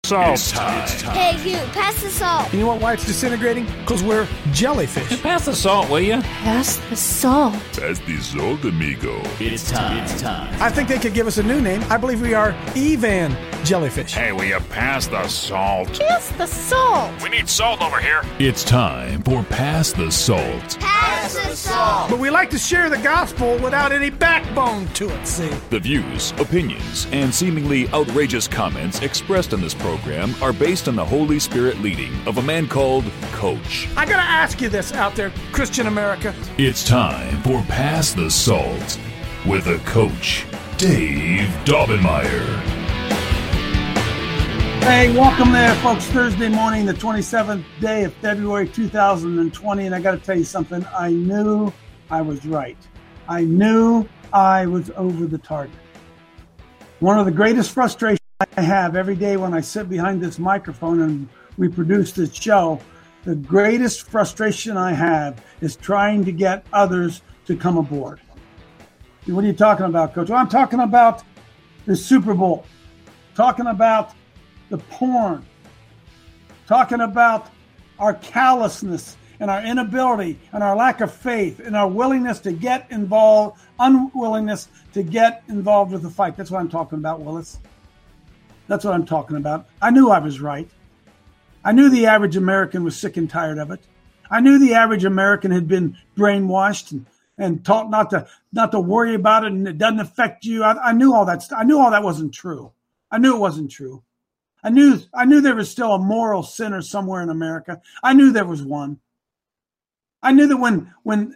Salt. It's time. Hey, you, pass the salt. You know what, why it's disintegrating? Because we're jellyfish. Pass the salt, will you? Pass the salt. Pass the salt, amigo. It's time. I think they could give us a new name. I believe we are Evan jellyfish. Hey, will you pass the salt? Pass the salt. We need salt over here. It's time for Pass the Salt. Pass the salt. But we like to share the gospel without any backbone to it, see? The views, opinions, and seemingly outrageous comments expressed in this program are based on the Holy Spirit leading of a man called Coach. I gotta ask you this out there, Christian America. It's time for Pass the Salt with a Coach, Dave Daubenmire. Hey, welcome there, folks. Thursday morning, the 27th day of February 2020, and I got to tell you something. I knew I was right. I knew I was over the target. One of the greatest frustrations I have every day when I sit behind this microphone and we produce this show, the greatest frustration I have is trying to get others to come aboard. What are you talking about, Coach? Well, I'm talking about the Super Bowl, talking about the porn, talking about our callousness and our inability and our lack of faith and our willingness to get involved, unwillingness to get involved with the fight. That's what I'm talking about, Willis. That's what I'm talking about. I knew I was right. I knew the average American was sick and tired of it. I knew the average American had been brainwashed and taught not to worry about it and it doesn't affect you. I knew all that. I knew all that wasn't true. I knew it wasn't true. I knew there was still a moral sinner somewhere in America. I knew there was one. I knew that when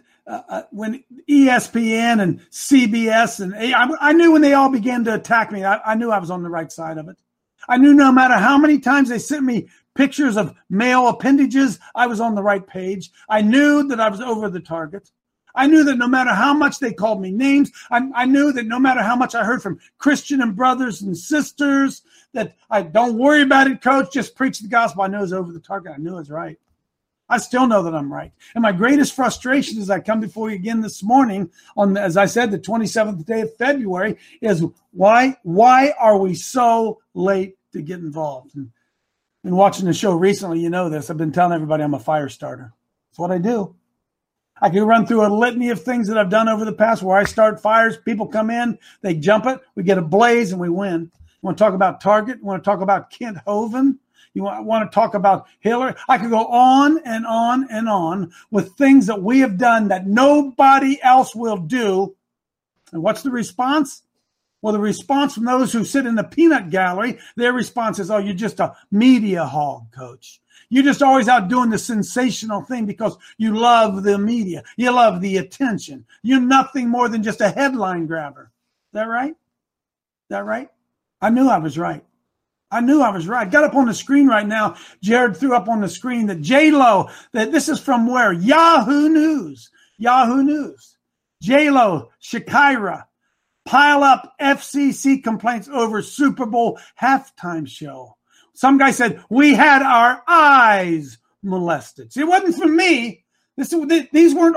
ESPN and CBS and I knew when they all began to attack me, I knew I was on the right side of it. I knew no matter how many times they sent me pictures of male appendages, I was on the right page. I knew that I was over the target. I knew that no matter how much they called me names, I knew that no matter how much I heard from Christian and brothers and sisters, that I don't worry about it, Coach, just preach the gospel. I knew it was over the target. I knew it was right. I still know that I'm right. And my greatest frustration as I come before you again this morning on, as I said, the 27th day of February is why are we so late to get involved? And watching the show recently, you know this. I've been telling everybody I'm a fire starter. That's what I do. I can run through a litany of things that I've done over the past where I start fires. People come in, they jump it, we get a blaze, and we win. You want to talk about Target? You want to talk about Kent Hovind? You want to talk about Hillary? I could go on and on and on with things that we have done that nobody else will do. And what's the response? Well, the response from those who sit in the peanut gallery, their response is, oh, you're just a media hog, Coach. You're just always out doing the sensational thing because you love the media. You love the attention. You're nothing more than just a headline grabber. Is that right? Is that right? I knew I was right. I knew I was right. Got up on the screen right now. Jared threw up on the screen that J-Lo, that this is from where? Yahoo News. Yahoo News. J-Lo, Shakira, pile up FCC complaints over Super Bowl halftime show. Some guy said, we had our eyes molested. See, it wasn't for me. These weren't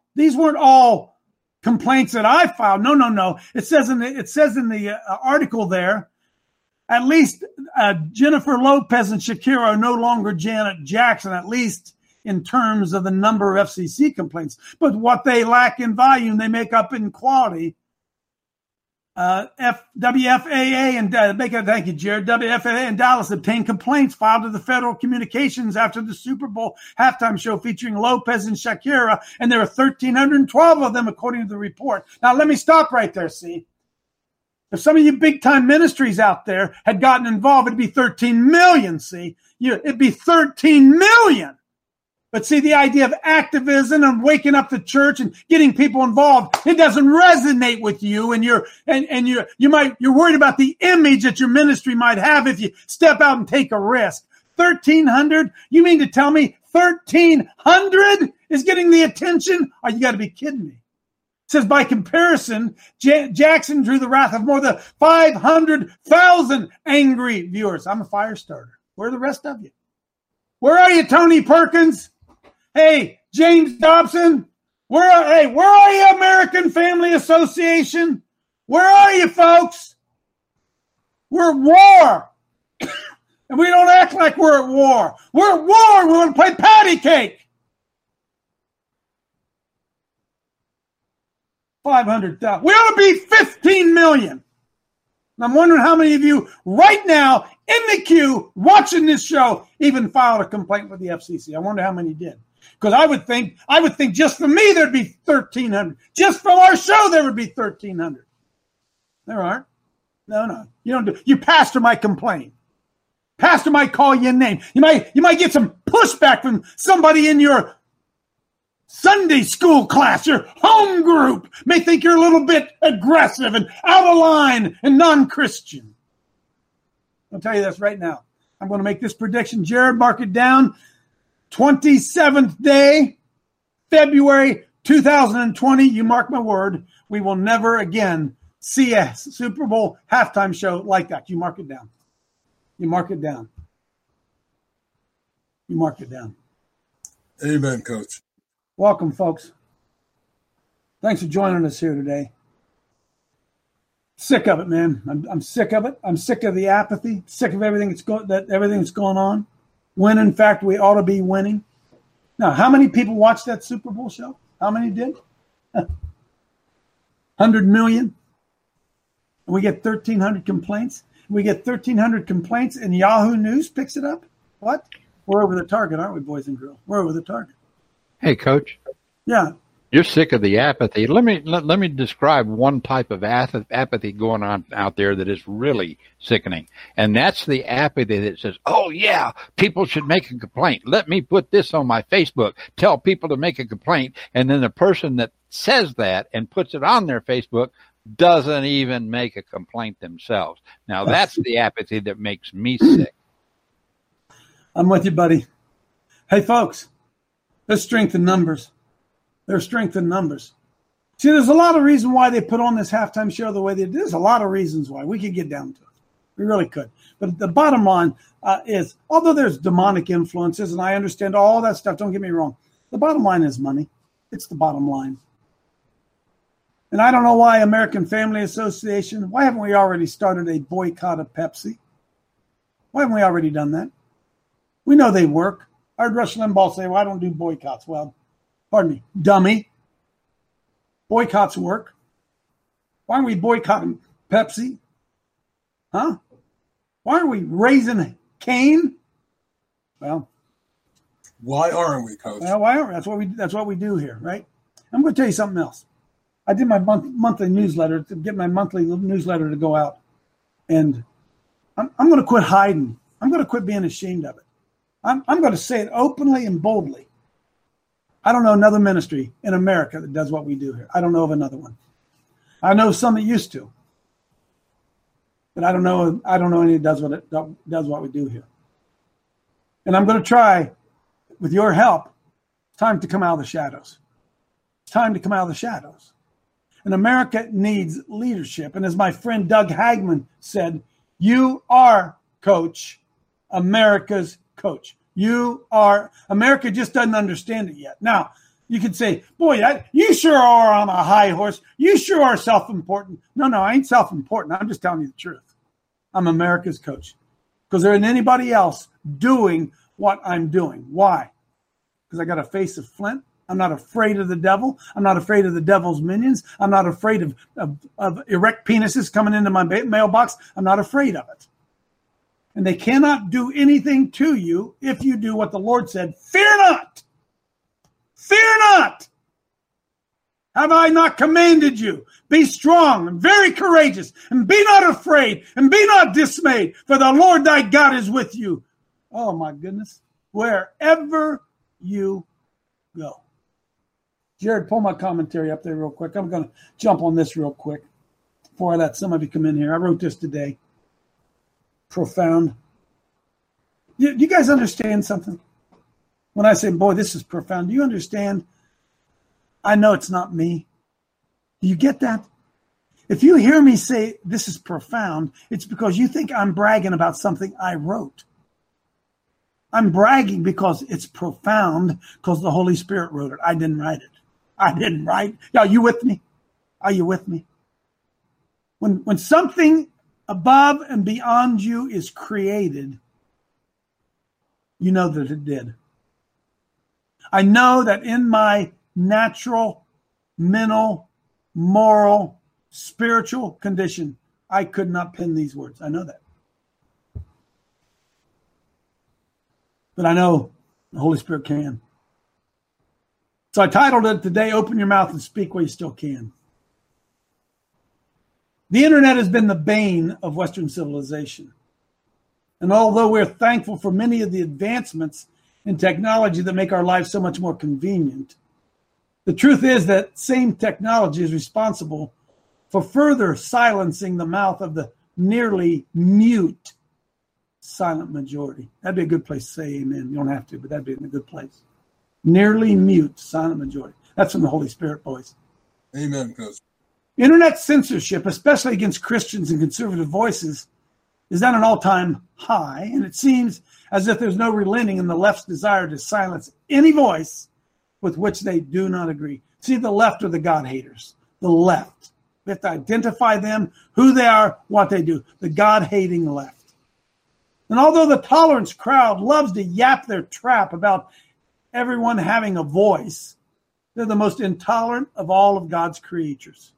all complaints that I filed. No. It says in the article there, at least Jennifer Lopez and Shakira are no longer Janet Jackson, at least in terms of the number of FCC complaints. But what they lack in volume, they make up in quality. WFAA and thank you, Jared. WFAA in Dallas obtained complaints filed to the Federal Communications after the Super Bowl halftime show featuring Lopez and Shakira, and there were 1,312 of them, according to the report. Now, let me stop right there, see? If some of you big-time ministries out there had gotten involved, it'd be 13 million, see? It'd be 13 million. But see, the idea of activism and waking up the church and getting people involved, it doesn't resonate with you, and you're worried about the image that your ministry might have if you step out and take a risk. 1,300? You mean to tell me 1,300 is getting the attention? Oh, you got to be kidding me. It says, by comparison, Jackson drew the wrath of more than 500,000 angry viewers. I'm a fire starter. Where are the rest of you? Where are you, Tony Perkins? Hey, James Dobson, where are you, American Family Association? Where are you, folks? We're at war. And we don't act like we're at war. We're at war. We want to play patty cake. 500,000. We ought to be 15 million. And I'm wondering how many of you right now in the queue watching this show even filed a complaint with the FCC. I wonder how many did. Because I would think just for me there'd be 1,300. Just from our show there would be 1,300. There aren't. No. You don't do. You pastor might complain. Pastor might call you a name. You might get some pushback from somebody in your Sunday school class, your home group may think you're a little bit aggressive and out of line and non-Christian. I'll tell you this right now. I'm going to make this prediction. Jared, mark it down. 27th day, February 2020. You mark my word. We will never again see a Super Bowl halftime show like that. You mark it down. You mark it down. You mark it down. Amen, Coach. Welcome, folks. Thanks for joining us here today. Sick of it, man. I'm sick of it. I'm sick of the apathy. Sick of everything that's going on. When in fact we ought to be winning. Now, how many people watched that Super Bowl show? How many did? 100 million. And we get 1,300 complaints. We get 1,300 complaints, and Yahoo News picks it up. What? We're over the target, aren't we, boys and girls? We're over the target. Hey, Coach. Yeah. You're sick of the apathy. Let me describe one type of apathy going on out there that is really sickening. And that's the apathy that says, oh, yeah, people should make a complaint. Let me put this on my Facebook. Tell people to make a complaint. And then the person that says that and puts it on their Facebook doesn't even make a complaint themselves. Now, that's the apathy that makes me sick. I'm with you, buddy. Hey, folks, there's strength in numbers. There's strength in numbers. See, there's a lot of reasons why they put on this halftime show the way they did. There's a lot of reasons why. We could get down to it. We really could. But the bottom line is, although there's demonic influences, and I understand all that stuff, don't get me wrong, the bottom line is money. It's the bottom line. And I don't know why American Family Association, why haven't we already started a boycott of Pepsi? Why haven't we already done that? We know they work. I heard Rush Limbaugh say, well, I don't do boycotts. Well, pardon me, dummy. Boycotts work. Why aren't we boycotting Pepsi? Huh? Why aren't we raising Cain? Well, why aren't we, Coach? Well, why aren't we? That's what we do here, right? I'm going to tell you something else. I did my monthly newsletter to get my monthly newsletter to go out, and I'm going to quit hiding. I'm going to quit being ashamed of it. I'm going to say it openly and boldly. I don't know another ministry in America that does what we do here. I don't know of another one. I know some that used to, but I don't know any that does what we do here. And I'm going to try, with your help. It's time to come out of the shadows. It's time to come out of the shadows. And America needs leadership. And as my friend Doug Hagman said, you are, Coach, America's coach. You are. America just doesn't understand it yet. Now, you could say, boy, you sure are on a high horse. You sure are self-important. No, I ain't self-important. I'm just telling you the truth. I'm America's coach. Because there isn't anybody else doing what I'm doing. Why? Because I got a face of flint. I'm not afraid of the devil. I'm not afraid of the devil's minions. I'm not afraid of erect penises coming into my mailbox. I'm not afraid of it. And they cannot do anything to you if you do what the Lord said. Fear not. Fear not. Have I not commanded you? Be strong and very courageous, and be not afraid, and be not dismayed, for the Lord thy God is with you. Oh, my goodness. Wherever you go. Jared, pull my commentary up there real quick. I'm going to jump on this real quick before I let some of you come in here. I wrote this today. Profound. You guys understand something? When I say, boy, this is profound, do you understand? I know it's not me. Do you get that? If you hear me say this is profound, it's because you think I'm bragging about something I wrote. I'm bragging because it's profound because the Holy Spirit wrote it. I didn't write it. I didn't write. Are you with me? Are you with me? When something above and beyond you is created, You know that it did. I know that in my natural, mental, moral, spiritual condition, I could not pen these words. I know that. But I know the Holy Spirit can. So I titled it today, Open Your Mouth and Speak While You Still Can. The internet has been the bane of Western civilization. And although we're thankful for many of the advancements in technology that make our lives so much more convenient, the truth is that same technology is responsible for further silencing the mouth of the nearly mute silent majority. That'd be a good place to say amen. You don't have to, but that'd be in a good place. Nearly mute silent majority. That's from the Holy Spirit, boys. Amen, Coach. Internet censorship, especially against Christians and conservative voices, is at an all-time high, and it seems as if there's no relenting in the left's desire to silence any voice with which they do not agree. See, the left are the God-haters. The left. We have to identify them, who they are, what they do. The God-hating left. And although the tolerance crowd loves to yap their trap about everyone having a voice, they're the most intolerant of all of God's creatures.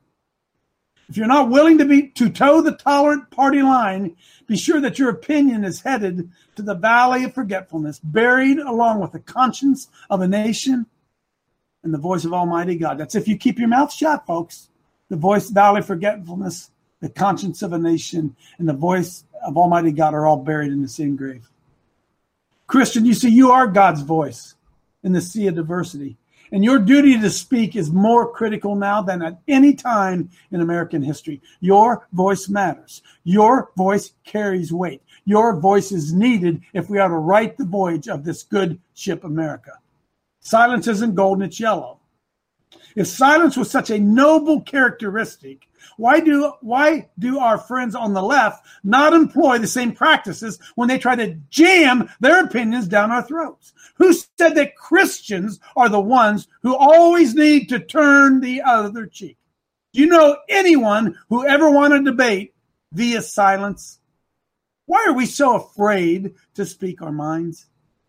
If you're not willing to toe the tolerant party line, be sure that your opinion is headed to the valley of forgetfulness, buried along with the conscience of a nation and the voice of Almighty God. That's if you keep your mouth shut, folks. The voice, valley of forgetfulness, the conscience of a nation, and the voice of Almighty God are all buried in the same grave. Christian, you see, you are God's voice in the sea of diversity. And your duty to speak is more critical now than at any time in American history. Your voice matters. Your voice carries weight. Your voice is needed if we are to right the voyage of this good ship America. Silence isn't golden, it's yellow. If silence was such a noble characteristic, why do our friends on the left not employ the same practices when they try to jam their opinions down our throats? Who said that Christians are the ones who always need to turn the other cheek? Do you know anyone who ever won a debate via silence? Why are we so afraid to speak our minds?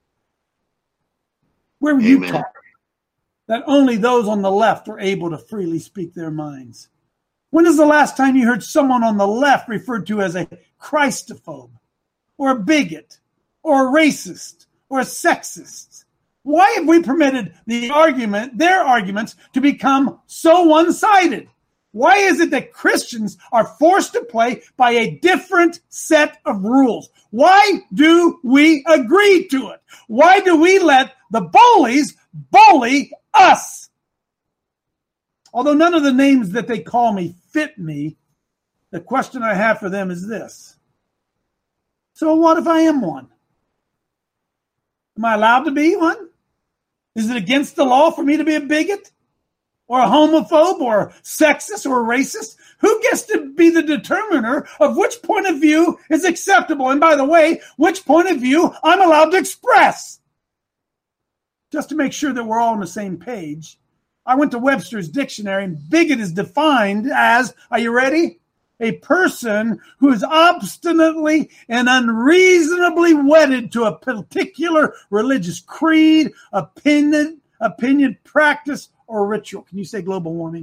Where were you taught that only those on the left are able to freely speak their minds? When is the last time you heard someone on the left referred to as a Christophobe or a bigot or a racist or a sexist? Why have we permitted their arguments to become so one-sided? Why is it that Christians are forced to play by a different set of rules? Why do we agree to it? Why do we let the bullies bully us? Although none of the names that they call me fit me, the question I have for them is this. So what if I am one? Am I allowed to be one? Is it against the law for me to be a bigot? Or a homophobe? Or a sexist? Or a racist? Who gets to be the determiner of which point of view is acceptable? And by the way, which point of view I'm allowed to express? Just to make sure that we're all on the same page, I went to Webster's dictionary, and bigot is defined as, are you ready? A person who is obstinately and unreasonably wedded to a particular religious creed, opinion, practice, or ritual. Can you say global warming?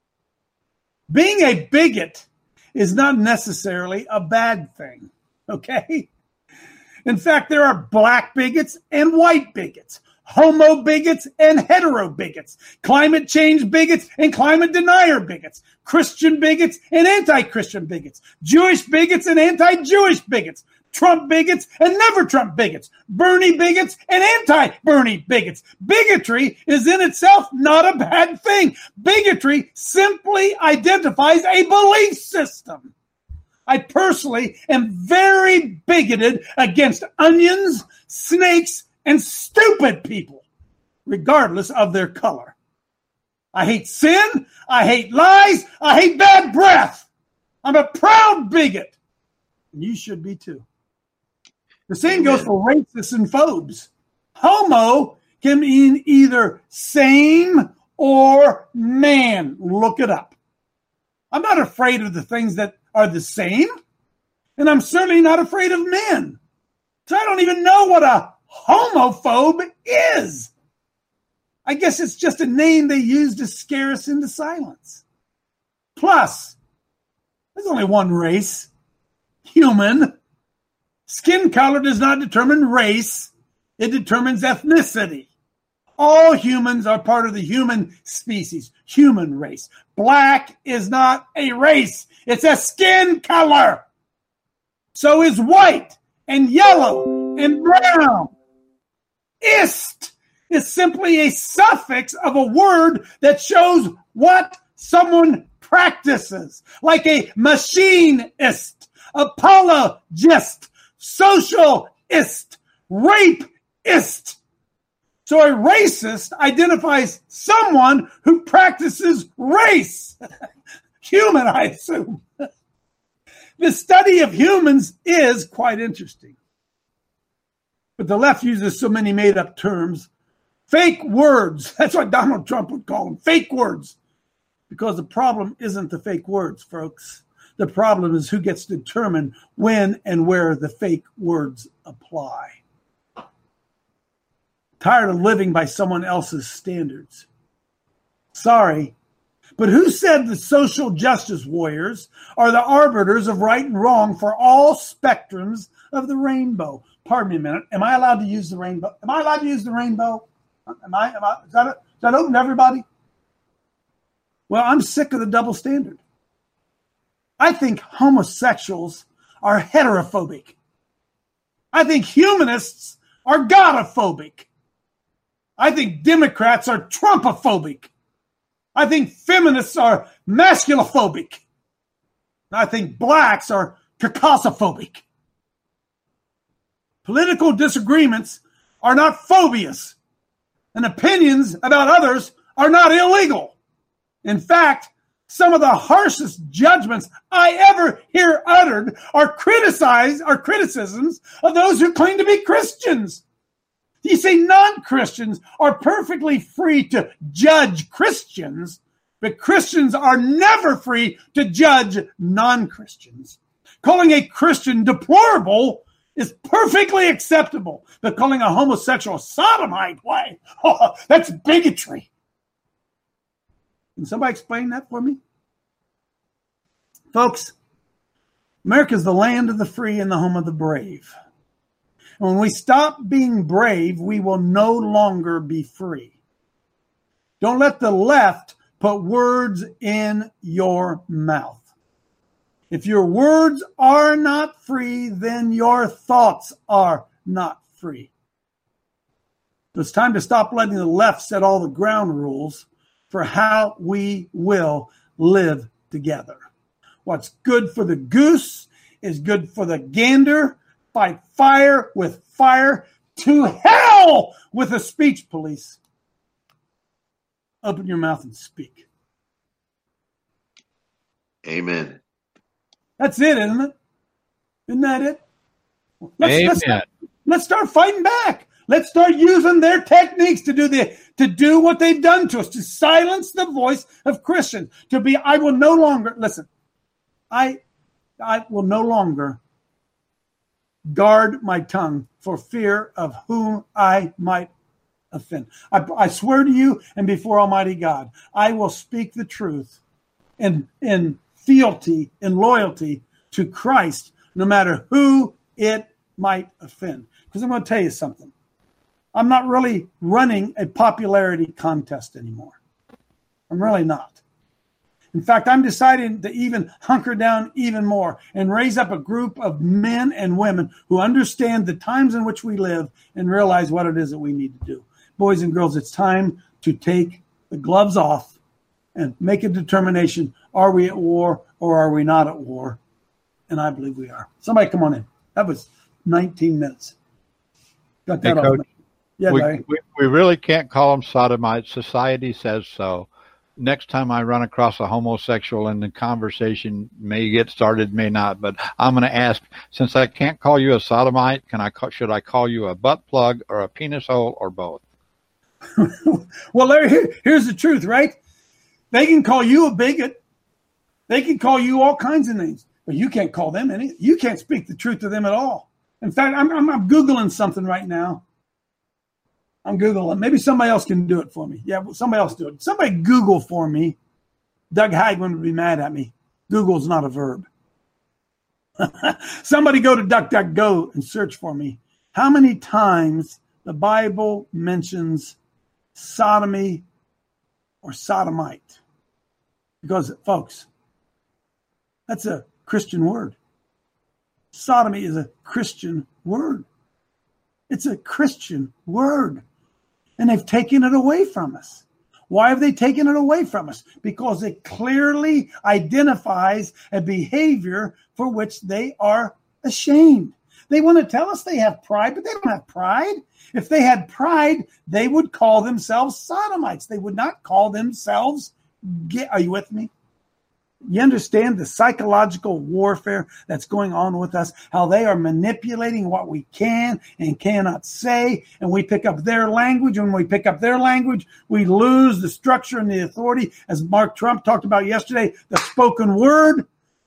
Being a bigot is not necessarily a bad thing, okay? In fact, there are black bigots and white bigots, homo bigots and hetero bigots, climate change bigots and climate denier bigots, Christian bigots and anti-Christian bigots, Jewish bigots and anti-Jewish bigots, Trump bigots and never Trump bigots, Bernie bigots and anti-Bernie bigots. Bigotry is in itself not a bad thing. Bigotry simply identifies a belief system. I personally am very bigoted against onions, snakes, and stupid people, regardless of their color. I hate sin. I hate lies. I hate bad breath. I'm a proud bigot. And you should be too. The same goes for racists and phobes. Homo can mean either same or man. Look it up. I'm not afraid of the things that are the same, and I'm certainly not afraid of men. So I don't even know what a homophobe is. I guess it's just a name they use to scare us into silence. Plus, there's only one race, human. Skin color does not determine race. It determines ethnicity. All humans are part of the human species, human race. Black is not a race. It's a skin color. So is white and yellow and brown. Ist is simply a suffix of a word that shows what someone practices, like a machinist, apologist, socialist, rapeist. So a racist identifies someone who practices race. Human, I assume. The study of humans is quite interesting. But the left uses so many made-up terms. Fake words. That's what Donald Trump would call them. Fake words. Because the problem isn't the fake words, folks. The problem is who gets to determine when and where the fake words apply. Tired of living by someone else's standards. Sorry, but who said the social justice warriors are the arbiters of right and wrong for all spectrums of the rainbow? Pardon me a minute. Am I allowed to use the rainbow? Am I allowed to use the rainbow? Is that open to everybody? Well, I'm sick of the double standard. I think homosexuals are heterophobic. I think humanists are godophobic. I think Democrats are Trumpophobic. I think feminists are masculophobic. I think blacks are caucasophobic. Political disagreements are not phobias, and opinions about others are not illegal. In fact, some of the harshest judgments I ever hear uttered are criticisms of those who claim to be Christians. You see, non-Christians are perfectly free to judge Christians, but Christians are never free to judge non-Christians. Calling a Christian deplorable is perfectly acceptable, but calling a homosexual sodomite, why? Oh, that's bigotry. Can somebody explain that for me? Folks, America is the land of the free and the home of the brave. When we stop being brave, we will no longer be free. Don't let the left put words in your mouth. If your words are not free, then your thoughts are not free. It's time to stop letting the left set all the ground rules for how we will live together. What's good for the goose is good for the gander. Fight fire with fire. To hell with the speech police. Open your mouth and speak. Amen. That's it, isn't it? Isn't that it? Amen. Let's start fighting back. Let's start using their techniques to do what they've done to us, to silence the voice of Christians. I will no longer guard my tongue for fear of whom I might offend. I swear to you and before Almighty God, I will speak the truth in fealty and loyalty to Christ, no matter who it might offend. Because I'm going to tell you something. I'm not really running a popularity contest anymore. I'm really not. In fact, I'm deciding to even hunker down even more and raise up a group of men and women who understand the times in which we live and realize what it is that we need to do. Boys and girls, it's time to take the gloves off and make a determination. Are we at war or are we not at war? And I believe we are. Somebody come on in. That was 19 minutes. Got that off. Yeah, we really can't call them sodomites. Society says so. Next time I run across a homosexual and the conversation may get started, may not, but I'm going to ask, since I can't call you a sodomite, should I call you a butt plug or a penis hole or both? Well, Larry, here's the truth, right? They can call you a bigot. They can call you all kinds of names, but you can't call them any. You can't speak the truth to them at all. In fact, I'm Googling something right now. I'm Googling. Maybe somebody else can do it for me. Yeah, somebody else do it. Somebody Google for me. Doug Hagman would be mad at me. Google's not a verb. Somebody go to DuckDuckGo and search for me. How many times the Bible mentions sodomy or sodomite? Because, folks, that's a Christian word. Sodomy is a Christian word. It's a Christian word. And they've taken it away from us. Why have they taken it away from us? Because it clearly identifies a behavior for which they are ashamed. They want to tell us they have pride, but they don't have pride. If they had pride, they would call themselves sodomites. They would not call themselves gay. Are you with me? You understand the psychological warfare that's going on with us, how they are manipulating what we can and cannot say, and we pick up their language. When we pick up their language, we lose the structure and the authority, as Mark Trump talked about yesterday, the spoken word.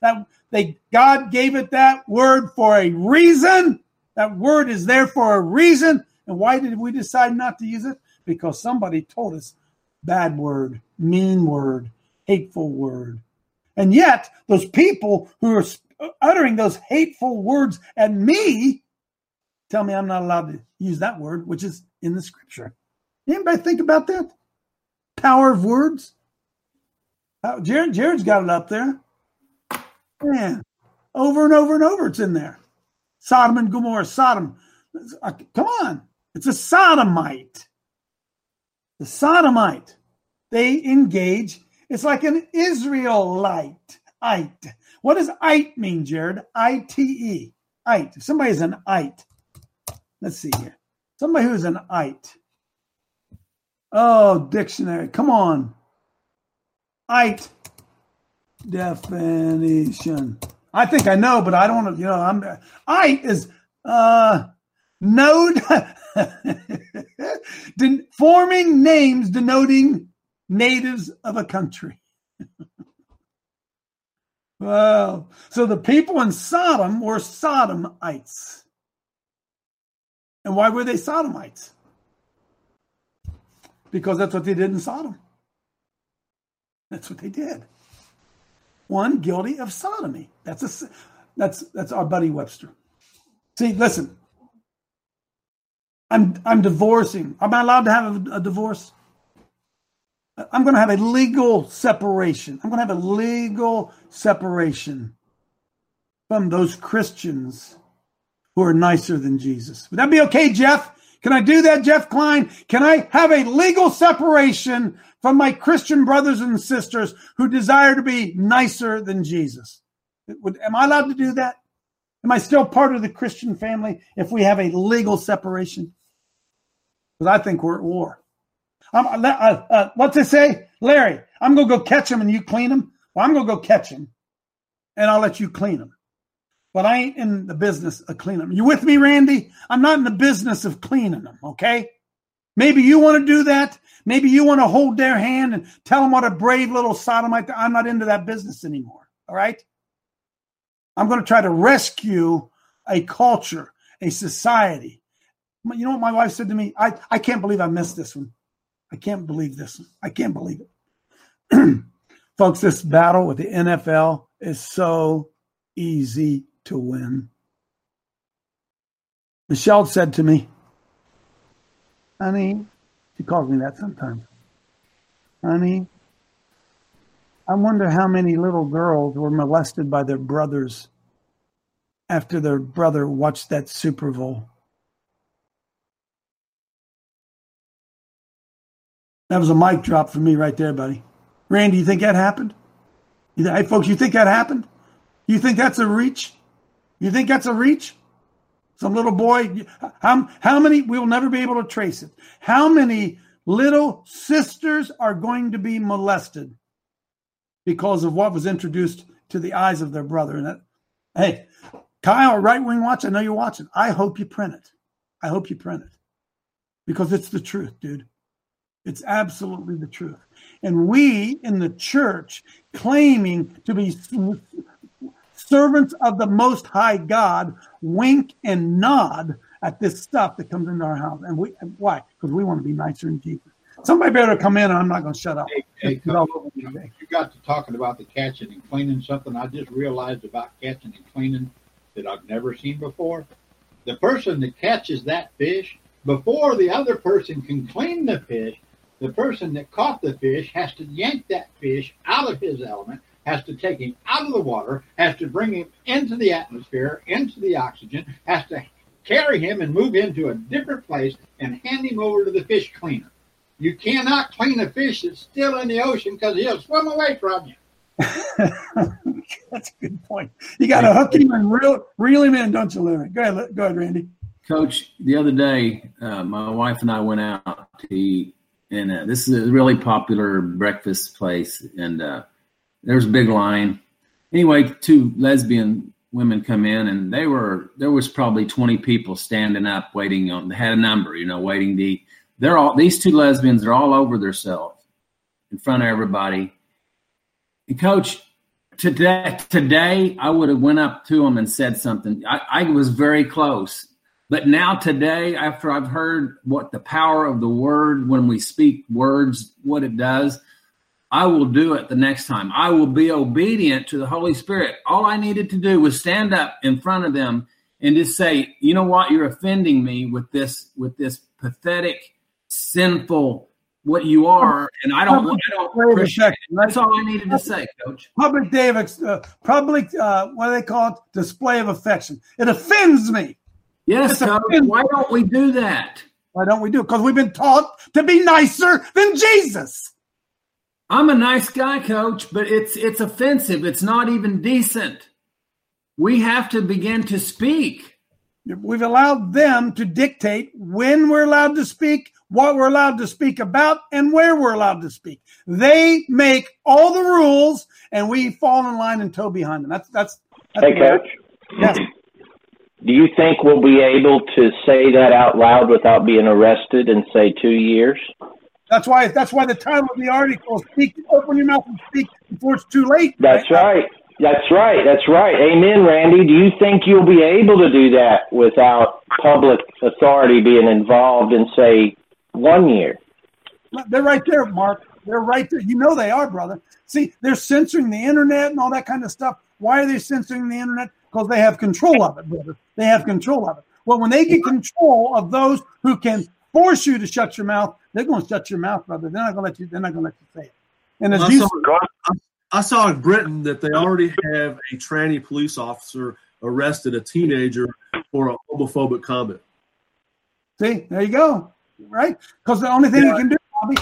God gave it that word for a reason. That word is there for a reason. And why did we decide not to use it? Because somebody told us bad word, mean word, hateful word. And yet, those people who are uttering those hateful words at me tell me I'm not allowed to use that word, which is in the scripture. Anybody think about that? Power of words? Jared's got it up there. Man, over and over and over it's in there. Sodom and Gomorrah, Sodom. Come on. It's a sodomite. The sodomite. They engage. It's like an Israelite. Ite. What does ite mean, Jared? I-T-E. Ite. If somebody's an ite. Let's see here. Somebody who's an ite. Oh, dictionary. Come on. Ite. Definition. I think I know, but I don't know. Ite is node. Forming names denoting natives of a country. Wow. So the people in Sodom were Sodomites. And why were they Sodomites? Because that's what they did in Sodom. That's what they did. One guilty of sodomy. That's our buddy Webster. See, listen. I'm divorcing. Am I allowed to have a divorce? I'm going to have a legal separation. I'm going to have a legal separation from those Christians who are nicer than Jesus. Would that be okay, Jeff? Can I do that, Jeff Klein? Can I have a legal separation from my Christian brothers and sisters who desire to be nicer than Jesus? Am I allowed to do that? Am I still part of the Christian family if we have a legal separation? Because I think we're at war. What's it say? Larry, I'm going to go catch him and you clean him. Well, I'm going to go catch him and I'll let you clean him. But I ain't in the business of cleaning them. You with me, Randy? I'm not in the business of cleaning them, okay? Maybe you want to do that. Maybe you want to hold their hand and tell them what a brave little sodomite. I'm not into that business anymore, all right? I'm going to try to rescue a culture, a society. You know what my wife said to me? I can't believe I missed this one. I can't believe this one. I can't believe it. Folks, this battle with the NFL is so easy to win. Michelle said to me, honey, she calls me that sometimes. Honey, I wonder how many little girls were molested by their brothers after their brother watched that Super Bowl. That was a mic drop for me right there, buddy. Randy, you think that happened? Hey, folks, you think that happened? You think that's a reach? You think that's a reach? Some little boy, how many, we'll never be able to trace it. How many little sisters are going to be molested because of what was introduced to the eyes of their brother? And hey, Kyle, Right Wing Watch, I know you're watching. I hope you print it. I hope you print it. Because it's the truth, dude. It's absolutely the truth. And we in the church claiming to be servants of the Most High God wink and nod at this stuff that comes into our house. And why? Because we want to be nicer than Jesus. Somebody better come in, and I'm not going to shut up. Hey, you got to talking about the catching and cleaning. Something I just realized about catching and cleaning that I've never seen before. The person that catches that fish, before the other person can clean the fish, the person that caught the fish has to yank that fish out of his element, has to take him out of the water, has to bring him into the atmosphere, into the oxygen, has to carry him and move him to a different place and hand him over to the fish cleaner. You cannot clean a fish that's still in the ocean because he'll swim away from you. That's a good point. You got to hook him and reel him in, don't you, Larry? Go ahead, Randy. Coach, the other day, my wife and I went out to eat, and this is a really popular breakfast place, and there was a big line. Anyway, 2 lesbian women come in, and there was probably 20 people standing up waiting on. They had a number, waiting to eat. These 2 lesbians are all over themselves in front of everybody. And Coach, today I would have went up to them and said something. I was very close. But now today, after I've heard what the power of the word, when we speak words, what it does, I will do it the next time. I will be obedient to the Holy Spirit. All I needed to do was stand up in front of them and just say, you know what, you're offending me with this pathetic, sinful, what you are, and I don't appreciate it. That's all I needed to say, Coach. Public what do they call it? Display of affection. It offends me. Yes, Coach. Why don't we do that? Why don't we do it? Because we've been taught to be nicer than Jesus. I'm a nice guy, Coach, but it's offensive. It's not even decent. We have to begin to speak. We've allowed them to dictate when we're allowed to speak, what we're allowed to speak about, and where we're allowed to speak. They make all the rules, and we fall in line and toe behind them. That's hey, Coach. Yes. Do you think we'll be able to say that out loud without being arrested in, say, 2 years? That's why the title of the article is "Speak, Open Your Mouth and Speak Before It's Too Late." That's right. That's right. Amen, Randy. Do you think you'll be able to do that without public authority being involved in, say, 1 year? They're right there, Mark. They're right there. You know they are, brother. See, they're censoring the internet and all that kind of stuff. Why are they censoring the internet? Because they have control of it, brother. They have control of it. Well, when they get control of those who can force you to shut your mouth, they're going to shut your mouth, brother. They're not going to let you say it. And I saw in Britain that they already have a tranny police officer arrested a teenager for a homophobic comment. See, there you go. Right? Because the only thing you can do, Bobby,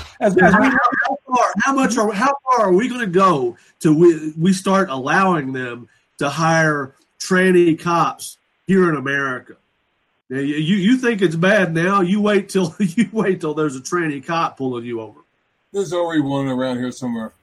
how far are we going to go till we start allowing them to hire tranny cops here in America? Now, you think it's bad now? You wait till there's a tranny cop pulling you over. There's already one around here somewhere.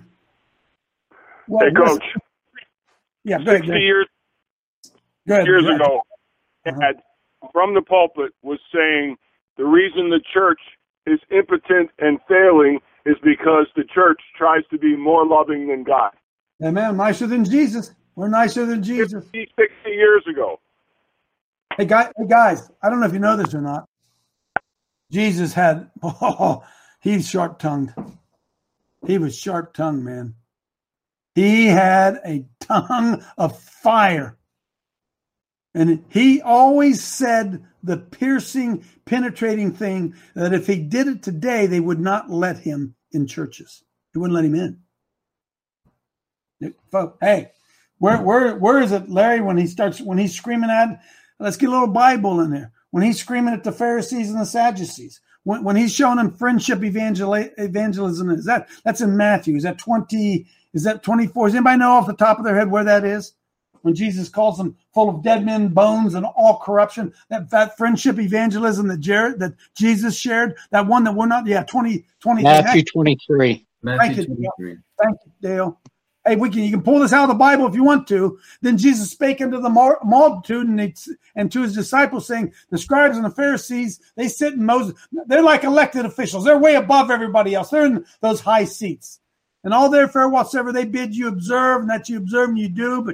Well, hey, Coach. Yeah, go ahead. 60 years ago, Dad, from the pulpit, was saying the reason the church is impotent and failing is because the church tries to be more loving than God. Amen. Nicer than Jesus. We're nicer than Jesus. 60 years ago. Hey, guys, I don't know if you know this or not. Jesus had, he's sharp-tongued. He was sharp-tongued, man. He had a tongue of fire. And he always said the piercing, penetrating thing that if he did it today, they would not let him in churches. They wouldn't let him in. Hey, where is it, Larry, when he's screaming at, let's get a little Bible in there. When he's screaming at the Pharisees and the Sadducees, when he's showing them friendship evangelism, that's in Matthew. Is that 20? Is that 24? Does anybody know off the top of their head where that is? When Jesus calls them full of dead men bones and all corruption, that friendship evangelism that Jesus shared, that one that we're not, 20. Matthew 23. Thank you, Dale. Hey, you can pull this out of the Bible if you want to. Then Jesus spake unto the multitude and to his disciples, saying, the scribes and the Pharisees, they sit in Moses. They're like elected officials. They're way above everybody else. They're in those high seats. And all therefore whatsoever they bid you observe, and that you observe and you do. But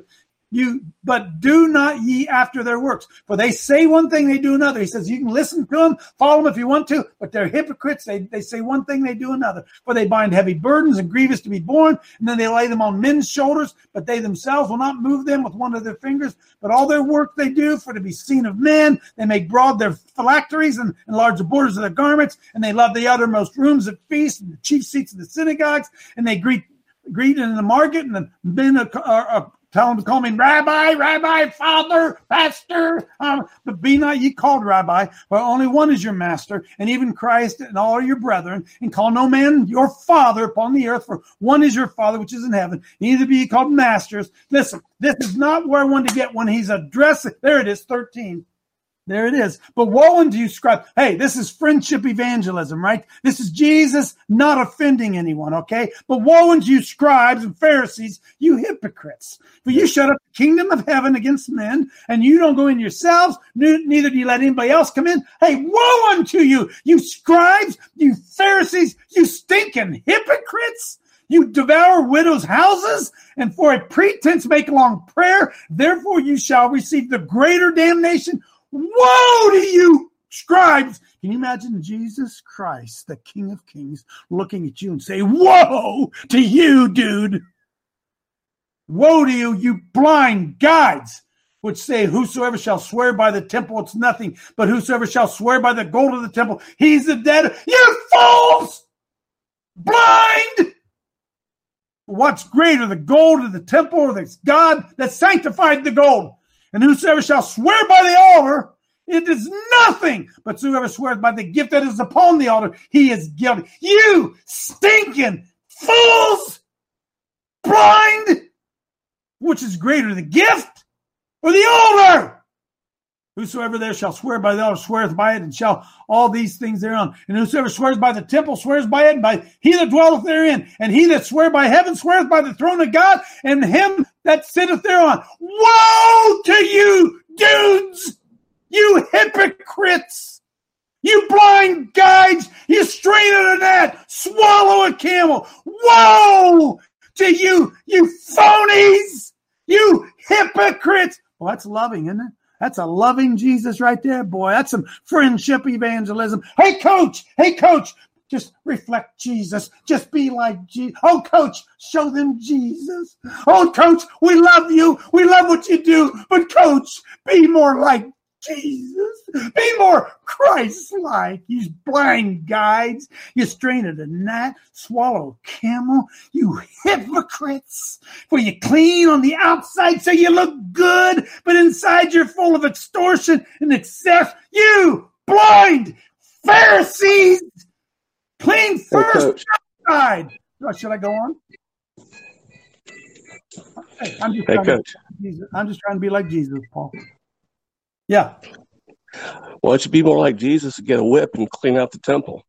But do not ye after their works. For they say one thing, they do another. He says you can listen to them, follow them if you want to, but they're hypocrites. They say one thing, they do another. For they bind heavy burdens and grievous to be borne, and then they lay them on men's shoulders, but they themselves will not move them with one of their fingers. But all their work they do for to be seen of men. They make broad their phylacteries and enlarge the borders of their garments, and they love the uttermost rooms at feasts and the chief seats of the synagogues, and they greet in the market, and the men tell them to call me Rabbi, Father, Pastor. But be not ye called Rabbi, for only one is your master, and even Christ and all are your brethren. And call no man your father upon the earth, for one is your Father which is in heaven. Neither be ye called masters. Listen, this is not where I wanted to get when he's addressing. There it is, 13. There it is. But woe unto you, scribes. Hey, this is friendship evangelism, right? This is Jesus not offending anyone, okay? But woe unto you, scribes and Pharisees, you hypocrites. For you shut up the kingdom of heaven against men, and you don't go in yourselves, neither do you let anybody else come in. Hey, woe unto you, you scribes, you Pharisees, you stinking hypocrites. You devour widows' houses, and for a pretense make long prayer. Therefore you shall receive the greater damnation. Woe to you, scribes! Can you imagine Jesus Christ, the King of Kings, looking at you and say, woe to you, dude! Woe to you, you blind guides, which say, whosoever shall swear by the temple, it's nothing, but whosoever shall swear by the gold of the temple, he's the dead. You fools! Blind! What's greater, the gold of the temple or the God that sanctified the gold? And whosoever shall swear by the altar, it is nothing. But whoever swears by the gift that is upon the altar, he is guilty. You stinking fools! Blind! Which is greater, the gift or the altar? Whosoever there shall swear by the altar sweareth by it, and shall all these things thereon. And whosoever swears by the temple swears by it, and by he that dwelleth therein. And he that swear by heaven sweareth by the throne of God, and him that sitteth thereon. Woe to you, dudes! You hypocrites! You blind guides! You strain at a gnat, swallow a camel! Woe to you, you phonies! You hypocrites! Well, that's loving, isn't it? That's a loving Jesus right there, boy. That's some friendship evangelism. Hey, coach, just reflect Jesus. Just be like Jesus. Oh, coach, show them Jesus. Oh, coach, we love you. We love what you do. But, coach, be more like Jesus. Be more Christ-like. You blind guides. You strain at a gnat, swallow a camel. You hypocrites. For you clean on the outside so you look good, but inside you're full of extortion and excess. You blind Pharisees. Clean first, outside. Should I go on? Hey, I'm just trying to be like Jesus, Paul. Yeah. Why don't you be more like Jesus and get a whip and clean out the temple?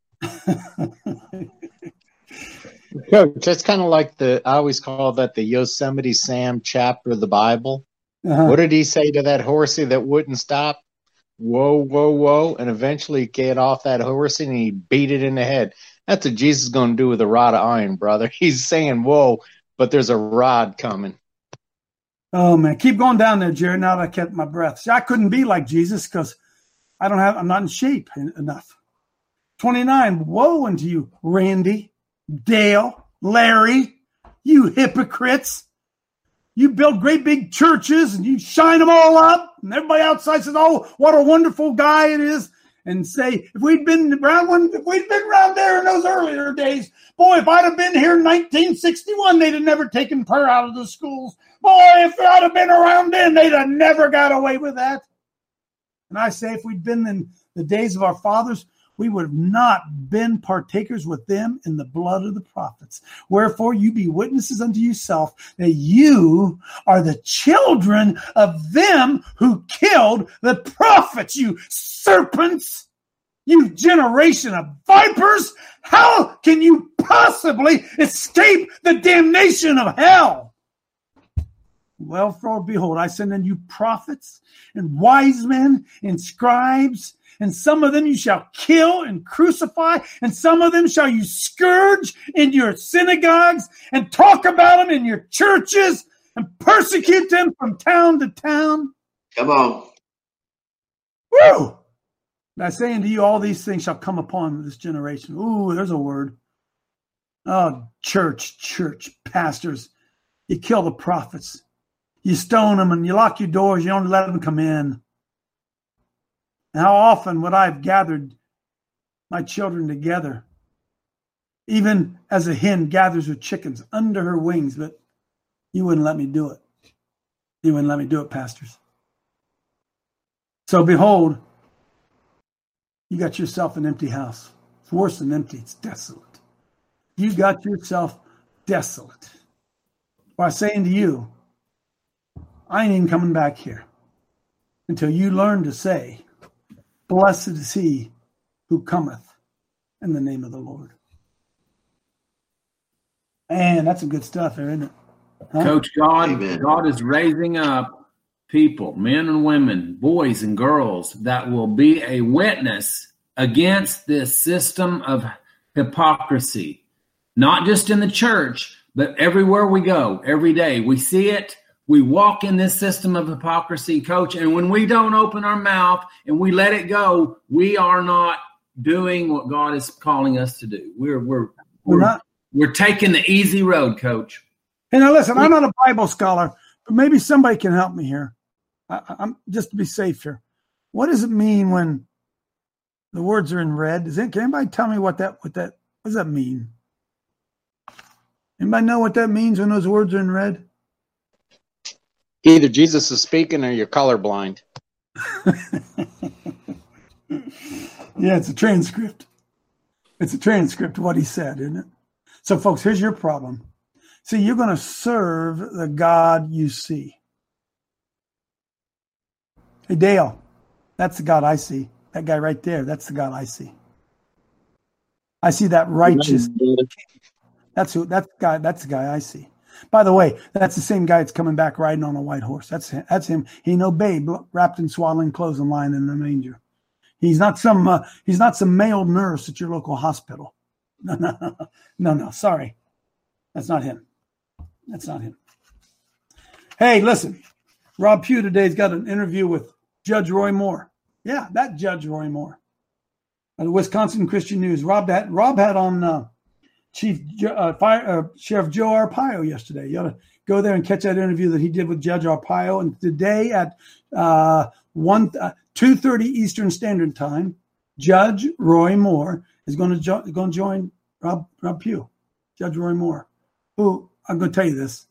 Coach, that's kind of like I always call that the Yosemite Sam chapter of the Bible. Uh-huh. What did he say to that horsey that wouldn't stop? Whoa, whoa, whoa. And eventually get off that horsey and he beat it in the head. That's what Jesus is going to do with a rod of iron, brother. He's saying, whoa, but there's a rod coming. Oh, man. Keep going down there, Jared, now that I kept my breath. See, I couldn't be like Jesus because I'm not in shape enough. 29, woe unto you, Randy, Dale, Larry, you hypocrites. You build great big churches and you shine them all up. And everybody outside says, oh, what a wonderful guy it is. And say, if we'd been around there in those earlier days, boy, if I'd have been here in 1961, they'd have never taken prayer out of the schools. Boy, if I'd have been around then, they'd have never got away with that. And I say, if we'd been in the days of our fathers, we would have not been partakers with them in the blood of the prophets. Wherefore you be witnesses unto yourself that you are the children of them who killed the prophets, you serpents, you generation of vipers. How can you possibly escape the damnation of hell? Well, for behold, I send unto you prophets and wise men and scribes, and some of them you shall kill and crucify, and some of them shall you scourge in your synagogues and talk about them in your churches. and persecute them from town to town. Come on. Woo! And I say unto you, all these things shall come upon this generation. Ooh, there's a word. Oh, church, pastors. You kill the prophets. You stone them and you lock your doors. You don't let them come in. And how often would I have gathered my children together, even as a hen gathers her chickens under her wings, but you wouldn't let me do it. You wouldn't let me do it, pastors. So behold, you got yourself an empty house. It's worse than empty. It's desolate. You got yourself desolate. By saying to you, I ain't even coming back here until you learn to say, blessed is he who cometh in the name of the Lord. Man, that's some good stuff there, isn't it? Huh? Coach, God is raising up people, men and women, boys and girls, that will be a witness against this system of hypocrisy. Not just in the church, but everywhere we go, every day. We see it. We walk in this system of hypocrisy, Coach, and when we don't open our mouth and we let it go, we are not doing what God is calling us to do. We're taking the easy road, Coach. Hey, now listen, I'm not a Bible scholar, but maybe somebody can help me here. I'm just to be safe here. What does it mean when the words are in red? Can anybody tell me what does that mean? Anybody know what that means when those words are in red? Either Jesus is speaking or you're colorblind. Yeah, it's a transcript. It's a transcript of what he said, isn't it? So, folks, here's your problem. See, you're going to serve the God you see. Hey, Dale, that's the God I see. That guy right there, that's the God I see. I see that righteous king. That's the guy I see. By the way, that's the same guy that's coming back riding on a white horse. That's him. He ain't no babe wrapped in swaddling clothes and lying in the manger. He's not some male nurse at your local hospital. No. Sorry, that's not him. That's not him. Hey, listen, Rob Pugh today's got an interview with Judge Roy Moore. Yeah, that Judge Roy Moore at the Wisconsin Christian News. Rob had on Sheriff Joe Arpaio yesterday. You ought to go there and catch that interview that he did with Judge Arpaio. And today at 2:30 Eastern Standard Time, Judge Roy Moore is going to join Rob Pugh. Judge Roy Moore, who I'm going to tell you this,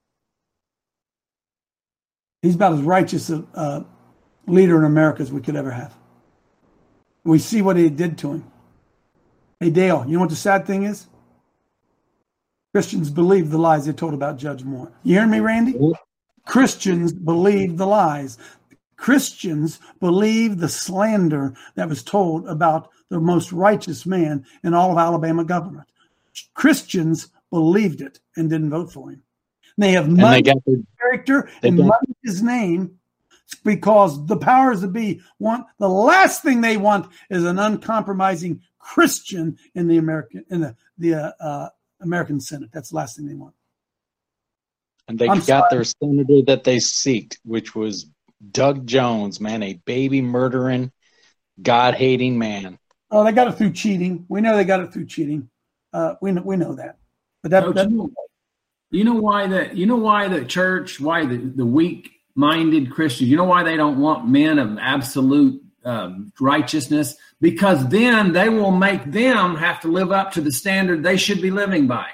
he's about as righteous a leader in America as we could ever have. We see what he did to him. Hey, Dale, you know what the sad thing is? Christians believe the lies they told about Judge Moore. You hear me, Randy? Christians believe the lies. Christians believe the slander that was told about the most righteous man in all of Alabama government. Christians believed it and didn't vote for him. They have muddied his character and muddied his name because the powers that be want, the last thing they want is an uncompromising Christian in the American Senate. That's the last thing they want. And they got their senator that they seeked, which was Doug Jones, man, a baby murdering, God-hating man. Oh, they got it through cheating. We know they got it through cheating. We know that. But you know why the church, why the weak-minded Christians, you know why they don't want men of absolute righteousness? Because then they will make them have to live up to the standard they should be living by.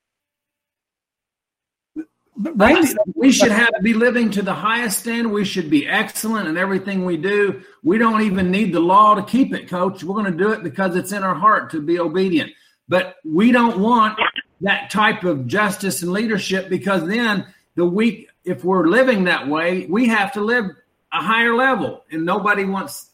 We should be living to the highest standard. We should be excellent in everything we do. We don't even need the law to keep it, Coach. We're going to do it because it's in our heart to be obedient. But we don't want that type of justice and leadership, because then if we're living that way, we have to live a higher level, and nobody wants.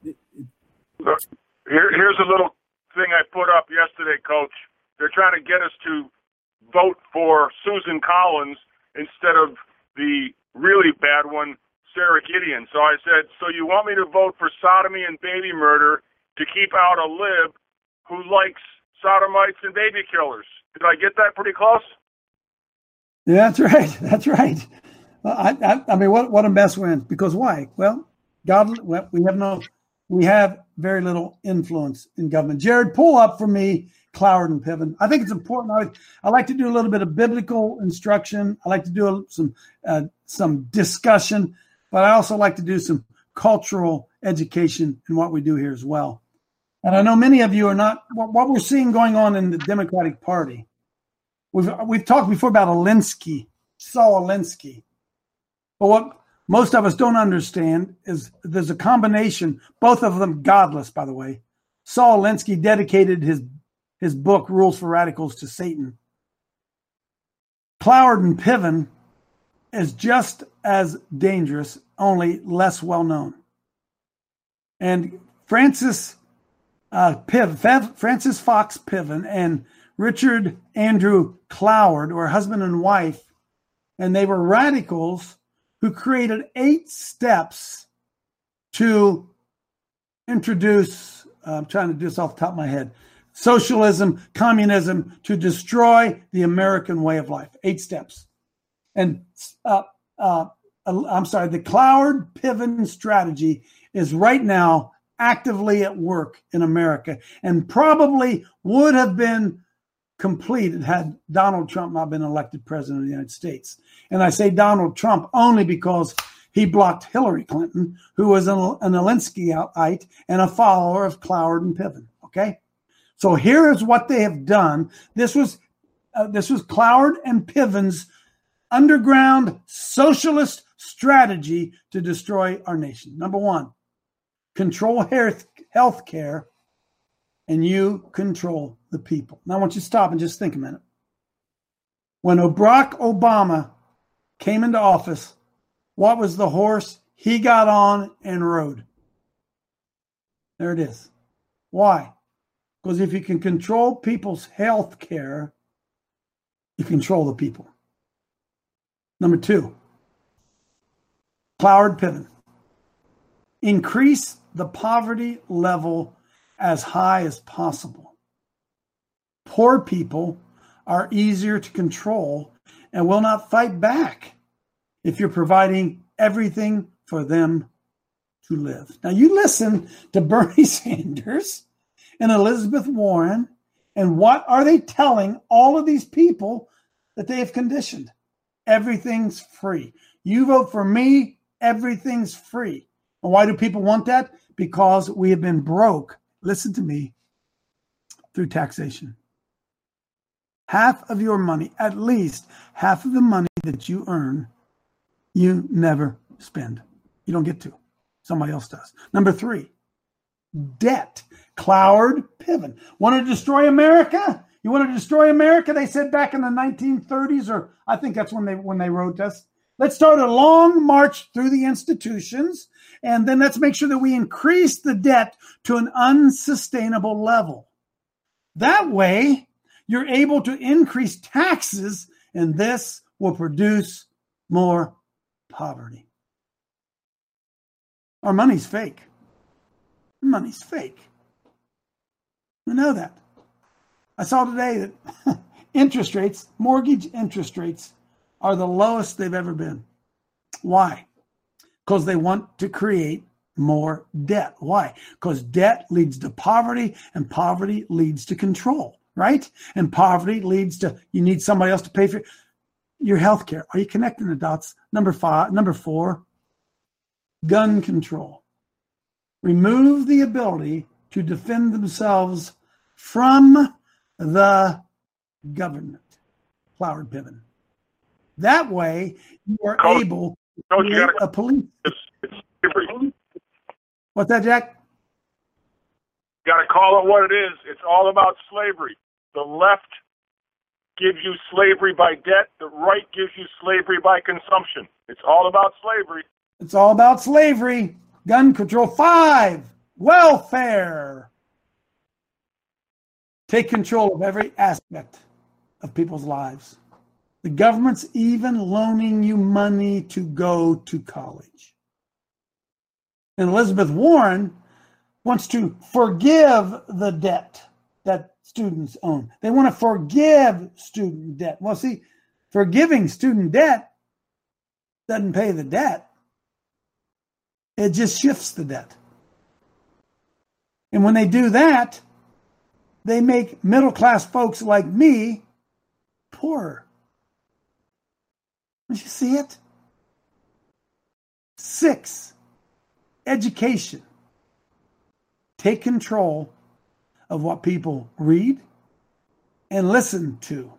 Here's a little thing I put up yesterday, Coach. They're trying to get us to vote for Susan Collins instead of the really bad one, Sarah Gideon. So I said, so you want me to vote for sodomy and baby murder to keep out a lib who likes sodomites and baby killers? Did I get that pretty close? Yeah, that's right. That's right. I mean, what a mess we're in. Because why? Well, we have very little influence in government. Jared, pull up for me Cloward and Piven. I think it's important. I like to do a little bit of biblical instruction. I like to do some discussion, but I also like to do some cultural education in what we do here as well. And I know many of you are not. What we're seeing going on in the Democratic Party. We've talked before about Saul Alinsky. But what most of us don't understand is there's a combination, both of them godless, by the way. Saul Alinsky dedicated his book, Rules for Radicals, to Satan. Cloward and Piven is just as dangerous, only less well known. And Francis Fox Piven and Richard Andrew Cloward were husband and wife, and they were radicals who created 8 steps to introduce, I'm trying to do this off the top of my head, socialism, communism, to destroy the American way of life. 8 steps. And the Cloward-Piven strategy is right now actively at work in America and probably would have been completed had Donald Trump not been elected president of the United States. And I say Donald Trump only because he blocked Hillary Clinton, who was an Alinskyite and a follower of Cloward and Piven. Okay, so here is what they have done. This was Cloward and Piven's underground socialist strategy to destroy our nation. Number 1, control health care, and you control the people. Now I want you to stop and just think a minute. When Barack Obama came into office, what was the horse he got on and rode? There it is. Why? Because if you can control people's health care, you control the people. Number 2, Cloward Piven. Increase the poverty level as high as possible. Poor people are easier to control and will not fight back if you're providing everything for them to live. Now you listen to Bernie Sanders and Elizabeth Warren, and what are they telling all of these people that they have conditioned? Everything's free. You vote for me, everything's free. And why do people want that? Because we have been broke, listen to me, through taxation. Half of your money, at least half of the money that you earn, you never spend. You don't get to. Somebody else does. Number 3, debt. Cloward Piven. Want to destroy America? You want to destroy America? They said back in the 1930s, or I think that's when they wrote us. Let's start a long march through the institutions, and then let's make sure that we increase the debt to an unsustainable level. That way, you're able to increase taxes, and this will produce more poverty. Our money's fake. Money's fake. We know that. I saw today that interest rates, mortgage interest rates, are the lowest they've ever been. Why? Because they want to create more debt. Why? Because debt leads to poverty, and poverty leads to control, right? And poverty leads to, you need somebody else to pay for your health care. Are you connecting the dots? Number 4, gun control. Remove the ability to defend themselves from the government. Cloward Piven. That way, you are able to create a police. What's that, Jack? You got to call it what it is. It's all about slavery. The left gives you slavery by debt. The right gives you slavery by consumption. It's all about slavery. It's all about slavery. Gun control. 5, welfare. Take control of every aspect of people's lives. The government's even loaning you money to go to college. And Elizabeth Warren wants to forgive the debt that students own. They want to forgive student debt. Well, see, Forgiving student debt doesn't pay the debt. It just shifts the debt. And when they do that, they make middle-class folks like me poorer. Don't you see it? 6, education. Take control of what people read and listen to.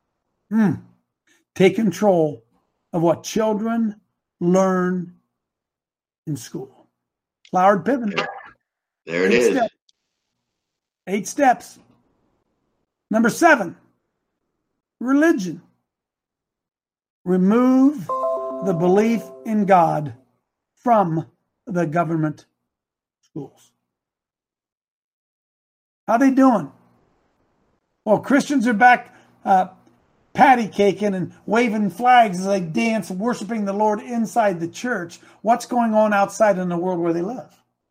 Take control of what children learn in school. Cloward Piven. There it is. 8 steps. Number 7, religion. Remove the belief in God from the government schools. How they doing? Well, Christians are back patty caking and waving flags as they dance, worshiping the Lord inside the church. What's going on outside in the world where they live?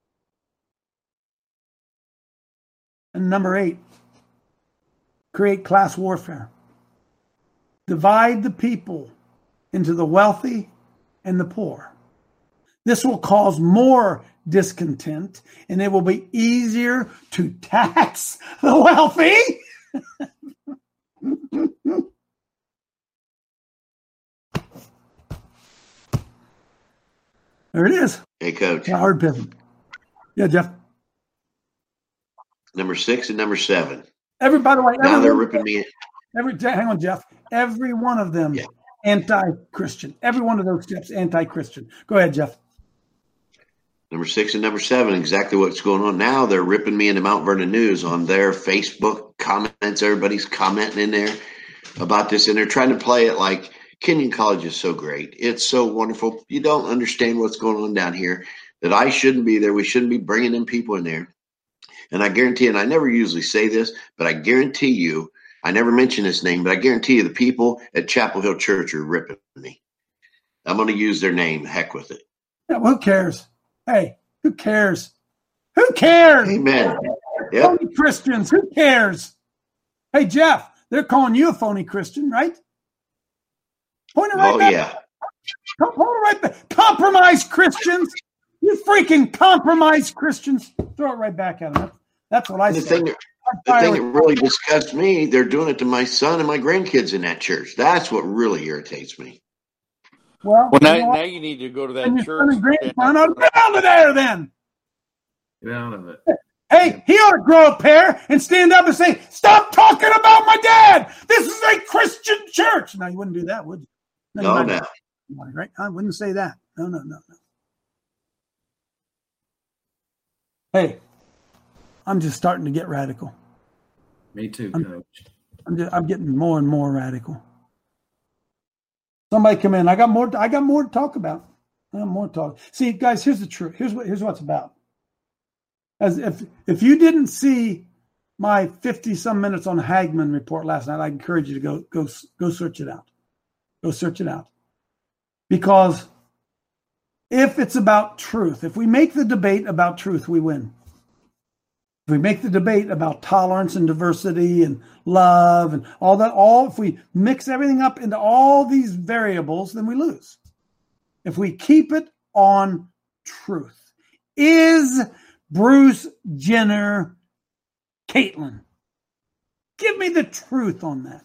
And number 8, create class warfare. Divide the people into the wealthy and the poor. This will cause more discontent, and it will be easier to tax the wealthy. There it is. Hey, Coach. Hard pivot. Yeah, Jeff. Number 6 and number 7. By the way, now they're ripping me in. Hang on, Jeff. Every one of them anti-Christian. Every one of those steps anti-Christian. Go ahead, Jeff. Number 6 and number 7, exactly what's going on now. They're ripping me into Mount Vernon News on their Facebook comments. Everybody's commenting in there about this, and they're trying to play it like Kenyon College is so great. It's so wonderful. You don't understand what's going on down here, that I shouldn't be there. We shouldn't be bringing in people in there. And I guarantee, and I never usually say this, but I guarantee you, I never mention this name, but I guarantee you the people at Chapel Hill Church are ripping me. I'm going to use their name. Heck with it. Yeah, well, who cares? Hey, who cares? Who cares? Amen. Yep. Phony Christians, who cares? Hey, Jeff, they're calling you a phony Christian, right? Point it right back. Yeah. Point it right back. Compromised Christians. You freaking compromised Christians. Throw it right back at them. That's what I say. The thing that really disgusts me, they're doing it to my son and my grandkids in that church. That's what really irritates me. Well, now you need to go to that church. Get out of there, then. Get out of it. Hey, he ought to grow a pair and stand up and say, "Stop talking about my dad. This is a Christian church." No, you wouldn't do that, would you? No. Right? I wouldn't say that. No. Hey, I'm just starting to get radical. Me too, Coach. I'm getting more and more radical. Somebody come in. I got more to talk about. I have more to talk. See, guys, here's the truth. Here's what it's about. As if you didn't see my 50-some minutes on Hagmann report last night, I encourage you to go search it out. Go search it out. Because if it's about truth, if we make the debate about truth, we win. If we make the debate about tolerance and diversity and love and all that, if we mix everything up into all these variables, then we lose. If we keep it on truth. Is Bruce Jenner Caitlyn? Give me the truth on that.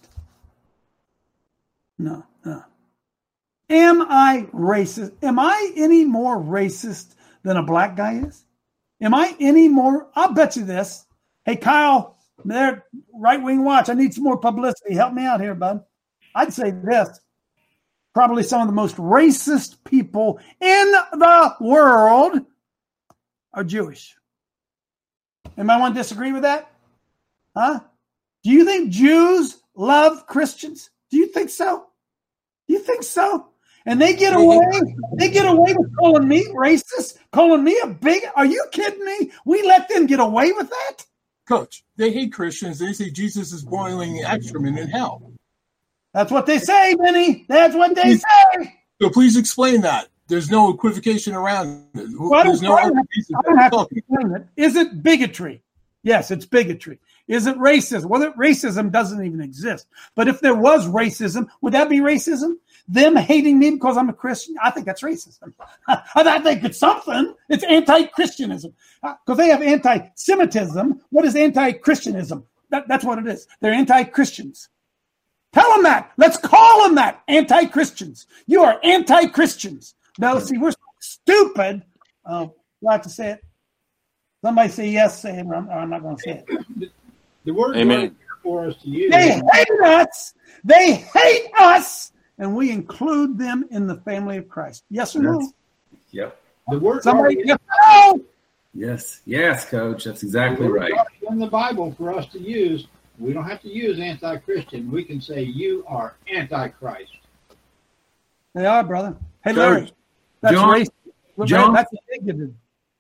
No. Am I racist? Am I any more racist than a black guy is? Am I any more? I'll bet you this. Hey, Kyle, there, Right Wing Watch. I need some more publicity. Help me out here, bud. I'd say this. Probably some of the most racist people in the world are Jewish. Anybody want to disagree with that? Huh? Do you think Jews love Christians? Do you think so? Do you think so? And they get away with calling me racist, calling me a bigot. Are you kidding me? We let them get away with that? Coach, they hate Christians. They say Jesus is boiling excrement in hell. That's what they say, Benny. That's what they say. So please explain that. There's no equivocation around it. Well, I don't have to explain it. Is it bigotry? Yes, it's bigotry. Is it racism? Well, racism doesn't even exist. But if there was racism, would that be racism? Them hating me because I'm a Christian? I think that's racism. I think it's something. It's anti-Christianism. Because they have anti-Semitism. What is anti-Christianism? That's what it is. They're anti-Christians. Tell them that. Let's call them that. Anti-Christians. You are anti-Christians. No, see, we're stupid. Oh, you have to say it. Somebody say yes, say it, or I'm not going to say it. The word right for us to use. They hate us. They hate us. And we include them in the family of Christ. Yes or no? Yep. The word somebody right no. Yes, Coach. That's exactly right. In the Bible for us to use, we don't have to use anti-Christian. We can say you are anti-Christ. They are, brother. Hey, Larry. That's racist. That's bigoted.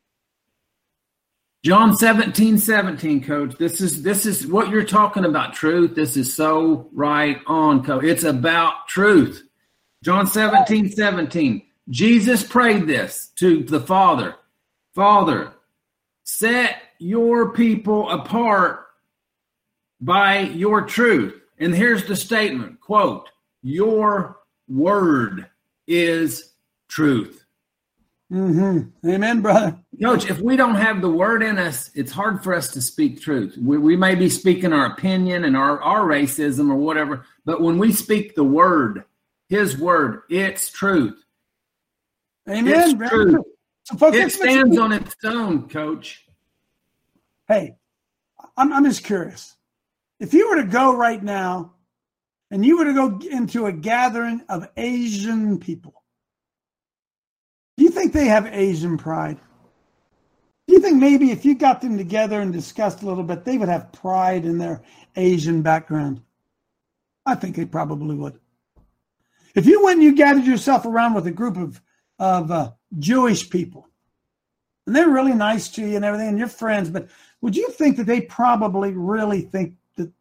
John 17:17, Coach. This is what you're talking about, truth. This is so right on, Coach. It's about truth. John 17:17. Jesus prayed this to the Father. Father, set your people apart by your truth. And here's the statement, quote, your word is truth. Mm-hmm. Amen, brother. Coach, if we don't have the word in us, it's hard for us to speak truth. We may be speaking our opinion and our racism or whatever, but when we speak the word, his word, it's truth. Amen. It's truth. So folks, it stands on its own, Coach. Hey, I'm just curious. If you were to go right now and you were to go into a gathering of Asian people, do you think they have Asian pride? Do you think maybe if you got them together and discussed a little bit, they would have pride in their Asian background? I think they probably would. If you went and you gathered yourself around with a group of Jewish people, and they're really nice to you and everything, and you're friends, but would you think that they probably really think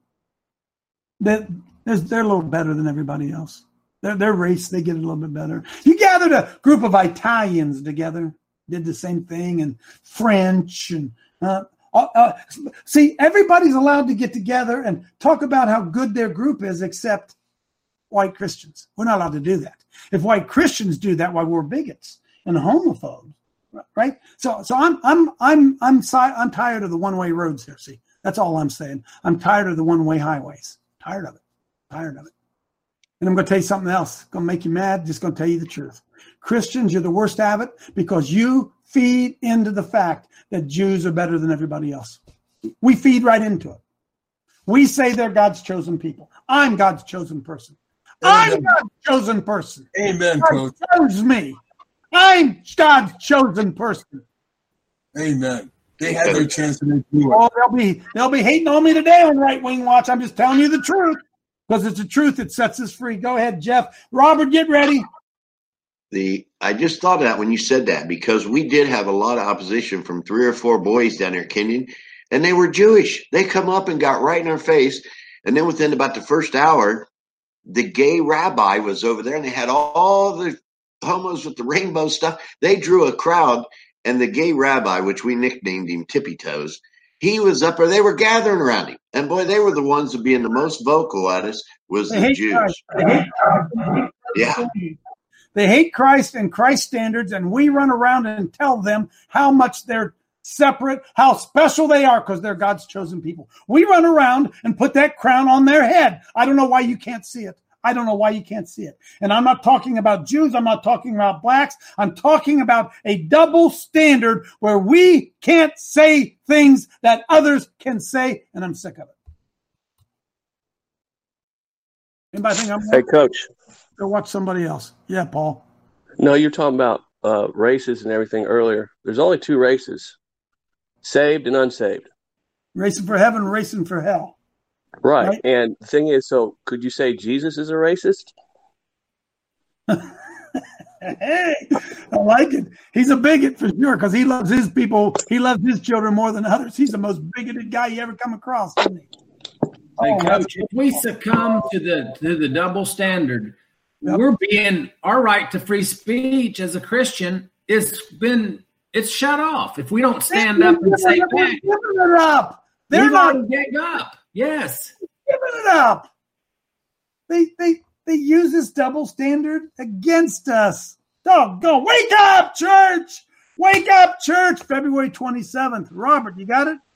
that they're a little better than everybody else? Their race, they get a little bit better. You gathered a group of Italians together, did the same thing, and French. And see, everybody's allowed to get together and talk about how good their group is, except white Christians. We're not allowed to do that. If white Christians do that, why we're bigots and homophobes, right? So I'm tired of the one-way roads here. See, that's all I'm saying. I'm tired of the one-way highways. Tired of it. And I'm going to tell you something else. Going to make you mad. Just going to tell you the truth. Christians, you're the worst at it because you feed into the fact that Jews are better than everybody else. We feed right into it. We say they're God's chosen people. I'm God's chosen person. Amen. I'm God's chosen person. Amen, God Coach. chose me. I'm God's chosen person. Amen. They had their chance and they blew it. Oh, they'll be hating on me today on Right Wing Watch. I'm just telling you the truth. Because it's the truth that sets us free. Go ahead, Jeff. Robert, get ready. I just thought of that when you said that, because we did have a lot of opposition from 3 or 4 boys down there, Kenyon, and they were Jewish. They come up and got right in our face. And then within about the first hour, the gay rabbi was over there, and they had all the homos with the rainbow stuff. They drew a crowd, and the gay rabbi, which we nicknamed him Tippy Toes, he was up there. They were gathering around him. And, boy, they were the ones that being the most vocal at us was the Jews. Yeah. They hate Christ and Christ standards, and we run around and tell them how much they're separate, how special they are because they're God's chosen people. We run around and put that crown on their head. I don't know why you can't see it. And I'm not talking about Jews. I'm not talking about blacks. I'm talking about a double standard where we can't say things that others can say, and I'm sick of it. Anybody think I'm Hey, Coach. Go watch somebody else. Yeah, Paul. No, you're talking about races and everything earlier. There's only 2 races, saved and unsaved. Racing for heaven, racing for hell. Right. And the thing is, so could you say Jesus is a racist? Hey, I like it. He's a bigot for sure because he loves his people. He loves his children more than others. He's the most bigoted guy you ever come across, isn't he? Hey, Coach, if we succumb to the double standard, our right to free speech as a Christian it's shut off if we don't stand up and say back. They're not giving up. Yes. Giving it up. They use this double standard against us. Doggone. Wake up, church. Wake up, church. February 27th. Robert, you got it?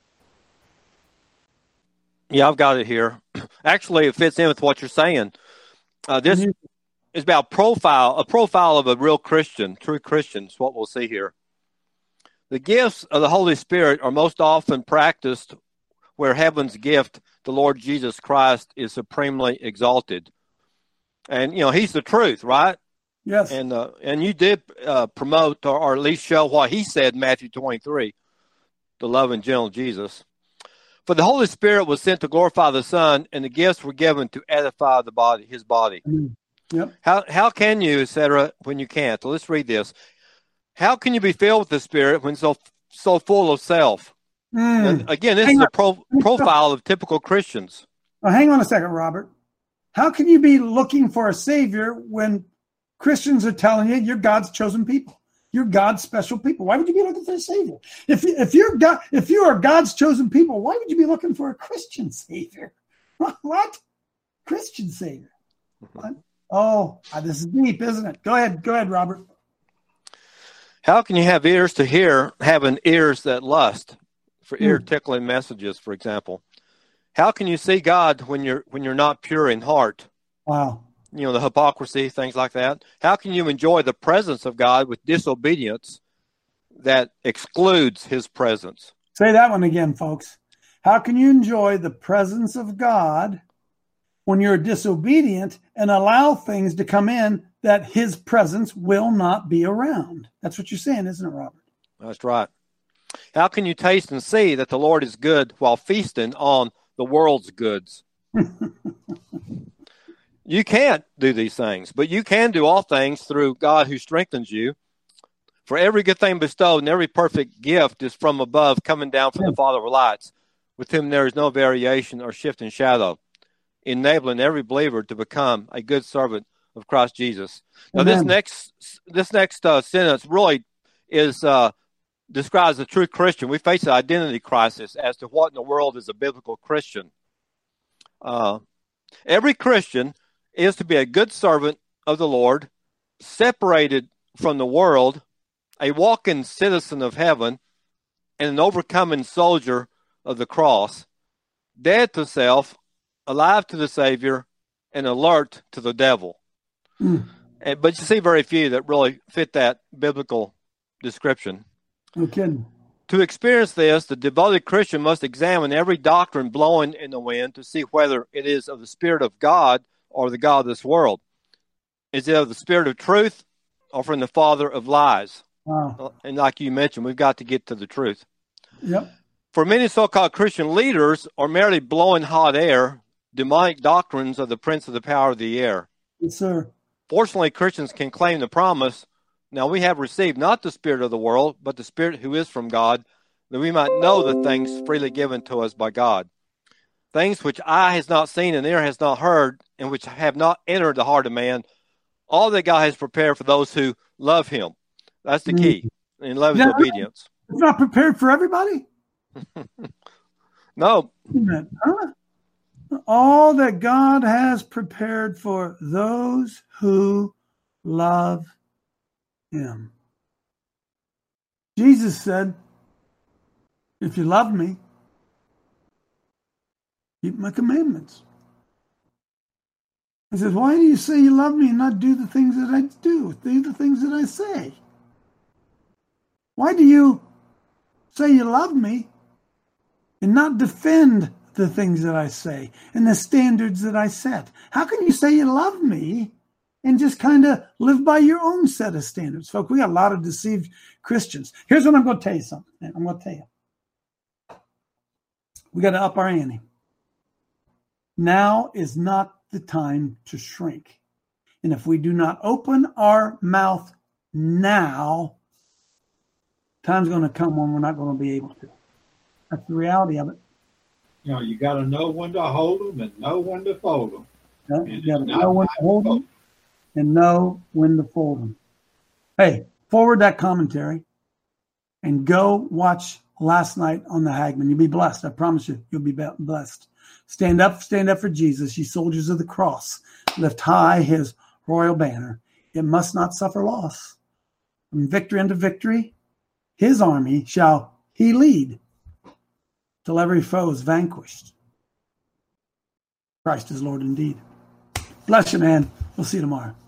Yeah, I've got it here. Actually, it fits in with what you're saying. This is about a profile of a real Christian, true Christian. Is what we'll see here. The gifts of the Holy Spirit are most often practiced where heaven's gift, the Lord Jesus Christ, is supremely exalted. And, he's the truth, right? Yes. And you did promote or at least show what he said in Matthew 23, the love and gentle Jesus. For the Holy Spirit was sent to glorify the Son, and the gifts were given to edify the body, his body. Yep. How can you, etc., when you can't? So let's read this. How can you be filled with the Spirit when so full of self? Again, this is a profile of typical Christians. Well, hang on a second, Robert. How can you be looking for a Savior when Christians are telling you you're God's chosen people? You're God's special people. Why would you be looking for a Savior? If you are God's chosen people, why would you be looking for a Christian Savior? What? Christian Savior? What? Oh, this is deep, isn't it? Go ahead, Robert. How can you have ears to hear, having ears that lust for ear-tickling messages, for example? How can you see God when you're not pure in heart? Wow. The hypocrisy, things like that. How can you enjoy the presence of God with disobedience that excludes his presence? Say that one again, folks. How can you enjoy the presence of God when you're disobedient and allow things to come in that his presence will not be around? That's what you're saying, isn't it, Robert? That's right. How can you taste and see that the Lord is good while feasting on the world's goods? You can't do these things, but you can do all things through God who strengthens you. For every good thing bestowed and every perfect gift is from above, coming down from the Father of lights, with whom there is no variation or shift in shadow, enabling every believer to become a good servant of Christ Jesus. Now, this next sentence really is describes a true Christian. We face an identity crisis as to what in the world is a biblical Christian. Every Christian is to be a good servant of the Lord, separated from the world, a walking citizen of heaven, and an overcoming soldier of the cross, dead to self, alive to the Savior, and alert to the devil. But you see very few that really fit that biblical description. No kidding. To experience this, the devoted Christian must examine every doctrine blowing in the wind to see whether it is of the Spirit of God or the God of this world. Is it of the Spirit of truth or from the father of lies? Wow. And like you mentioned, we've got to get to the truth. Yep. For many so-called Christian leaders are merely blowing hot air, demonic doctrines of the prince of the power of the air. Yes, sir. Fortunately, Christians can claim the promise, now we have received not the spirit of the world, but the Spirit who is from God, that we might know the things freely given to us by God. Things which eye has not seen and ear has not heard, and which have not entered the heart of man, all that God has prepared for those who love him. That's the key. And love is obedience. It's not prepared for everybody? No. Huh? All that God has prepared for those who love him. Jesus said, if you love me, keep my commandments. He says, why do you say you love me and not do the things that I do? Do the things that I say. Why do you say you love me and not defend the things that I say and the standards that I set? How can you say you love me and just kind of live by your own set of standards? Folks, we got a lot of deceived Christians. Here's what I'm going to tell you something. I'm going to tell you. We got to up our ante. Now is not the time to shrink. And if we do not open our mouth now, time's going to come when we're not going to be able to. That's the reality of it. You got to know when to hold them and know when to fold them. You got to know when to hold them and know when to fold them. Hey, forward that commentary and go watch last night on the Hagman. You'll be blessed. I promise you, you'll be blessed. Stand up for Jesus, ye soldiers of the cross. Lift high his royal banner. It must not suffer loss. From victory unto victory, his army shall he lead till every foe is vanquished. Christ is Lord indeed. Bless you, man. We'll see you tomorrow.